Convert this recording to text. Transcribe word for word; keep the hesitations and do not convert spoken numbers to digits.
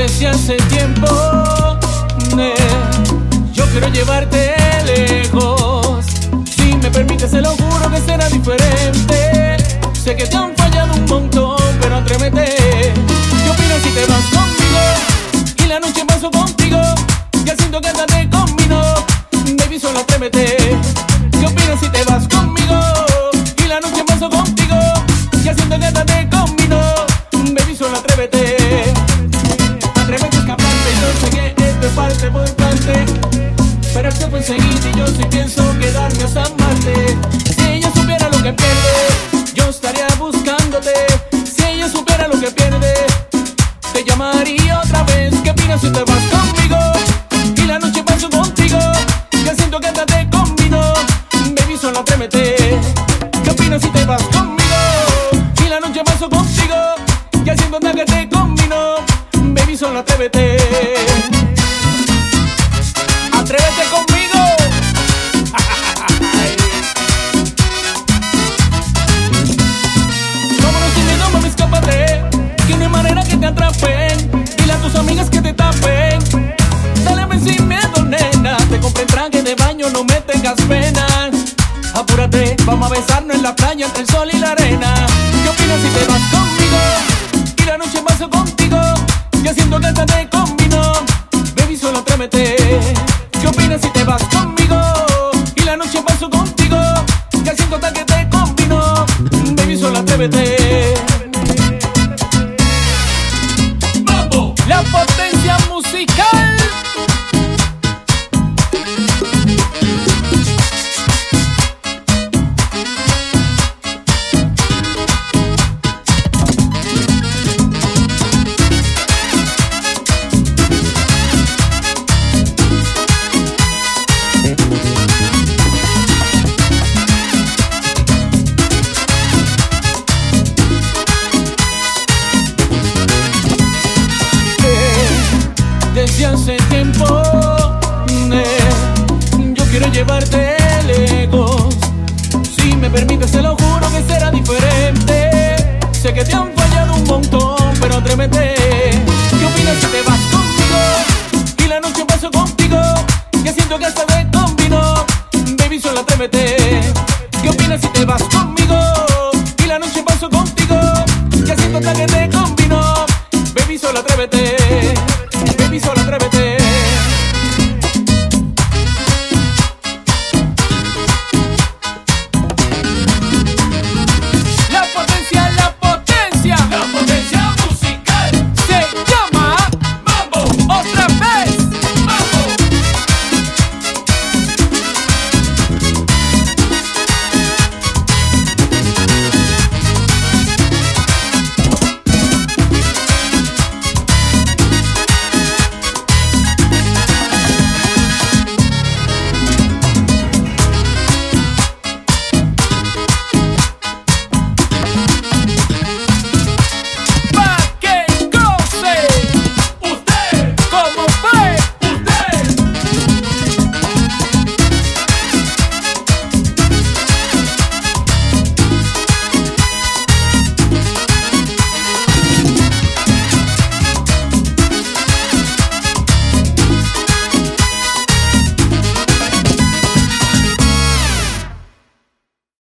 desde hace tiempo. eh, Yo quiero llevarte lejos. Si me permites, se lo juro que será diferente. Sé que te han fallado un montón, pero atrévete. ¿Qué opinas si te vas conmigo? Y la noche paso contigo. Ya siento que hasta te combino. Baby, solo atrévete. ¿Qué opinas si te vas conmigo? Y la noche paso contigo. Ya siento que hasta te combino. Baby, solo atrévete. Atrévete a escaparte. Yo sé que esto es parte por parte, pero esto fue enseguida y yo sí pienso quedarme hasta amarte. Si ella supiera lo que pierde, yo estaría buscándote. Si ella supiera lo que pierde, te llamaría otra vez. ¿Qué opinas si te vas conmigo? Y la noche paso contigo. Ya siento que hasta te combino. Baby, solo atrévete. ¿Qué opinas si te vas conmigo? Y la noche paso contigo. Ya siento hasta que te combino. Baby, solo atrévete. Atrévete conmigo. Vámonos sin miedo, mami, escápate. Que no hay manera que te atrapen. Dile a tus amigas que te tapen. Dale, ven sin miedo, nena. Te compré el traje de baño, no me tengas pena. Apúrate, vamos a besarnos en la playa entre el sol y la arena. ¿Qué opinas si te vas conmigo? Y la noche paso contigo. Ya siento que hasta te combino. Baby, solo atrévete. ¿Qué opinas si te vas conmigo? Y la noche paso contigo. Ya siento hasta que te combino. Baby, solo atrévete. ¡Vamos! La potencia musical. Desde hace tiempo, eh, yo quiero llevarte lejos. Si me permites, se lo juro que será diferente. Sé que te han fallado un montón, pero atrévete. ¿Qué opinas si te vas conmigo? Y la noche paso contigo. Ya siento que hasta te combino. Baby, solo atrévete.